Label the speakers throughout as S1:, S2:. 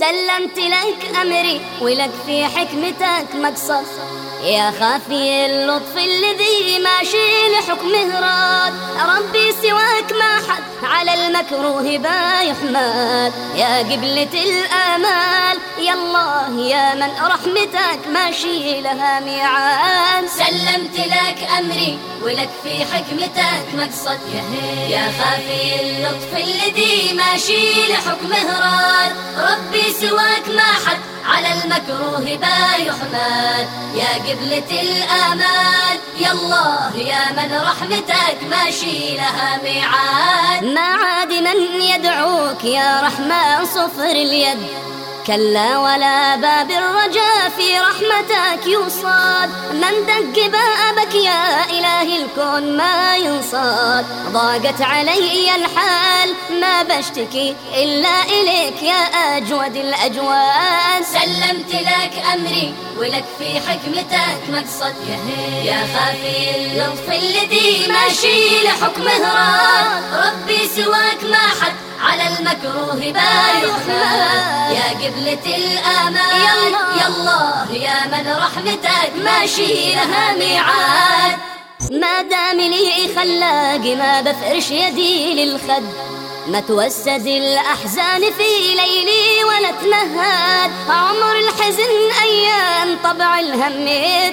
S1: سلمت لك أمري ولك في حكمتك مقصد، يا خافي اللطف الذي ماشي لحكمه راد. ربي سواك ما حد على المكروه با يحمد، يا قبلة الآمال يا الله يا من رحمتك ماشي لها ميعاد.
S2: سلمت لك أمري ولك في حكمتك مقصد، يا خافي اللطف الذي ماشي لحكمه راد. ربي سواك ما حد على المكروه با يحمد، يا قبلة الآمال يا الله يا من رحمتك ماشي لها ميعاد.
S1: ما عاد من يدعوك يا رحمن صفر اليد، كلا ولا باب الرجاء في رحمتك يوصاد. من دق بابك يا إلهي الكون ما ينصاد، ضاقت علي الحال ما بشتكي إلا إليك يا أجود الأجواد.
S2: سلمت لك أمري ولك في حكمتك مقصد، يا خافي اللطف الذي ماشي لحكمه راد. ربي سواك ما حد على المكروه با يحمد، يا قبلة الآمال يا الله يا من رحمتك ماشي لها ميعاد.
S1: ما دام لي خلاق ما بفرش يدي للخد، ما توسد الأحزان في ليلي ولا تنهد. عمر الحزن أيام طبع الهم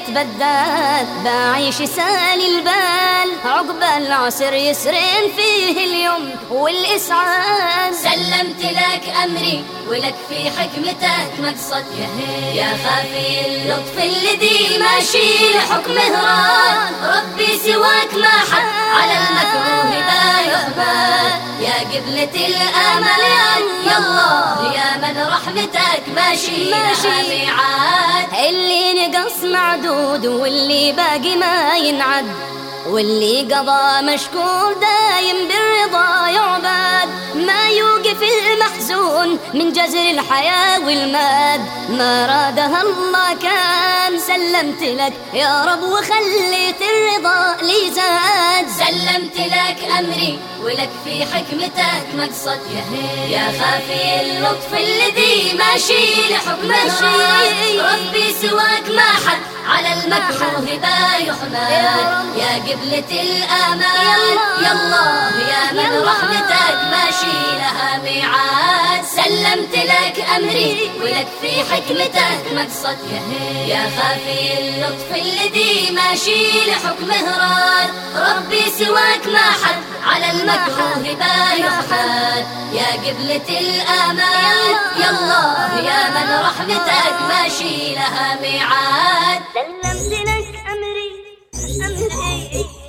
S1: يتبدد، بعيش سالي البال عقب العسر يسرين فيه اليوم والإسعاد.
S2: سلمت لك أمري ولك في حكمتك مقصد، يا خافي اللطف الذي ماشي لحكمه راد. ربي سواك ما حد على المكروه با يحمد، يا قبلة الآمال يا الله يا من رحمتك ماشي لها ميعاد.
S1: اللي نقص معدود واللي باقي ما ينعد، واللي قضى مشكور دايم بالرضا يعبد. ما يوقف المحزون من جزر الحياة والماد، ما رادها الله كان. سلمت لك يا رب وخليت الرضا لي زاد.
S2: سلمت لك أمري ولك في حكمتك مقصد، يا خافي اللطف الذي ماشي لحكمه راد. ربي سواك ما حد على المكروه با يحمد، يا قبلة الآمال يا الله يا من رحمتك ماشي لها ميعاد. سلمت لك أمري ولك في حكمتك مقصد، يا خافي اللطف الذي ماشي لحكمه راد. ربي سواك ما حد على المكروه با يحمد، يا قبلة الآمال يا الله يا من رحمتك ماشي لها ميعاد.
S1: سلمت لك أمري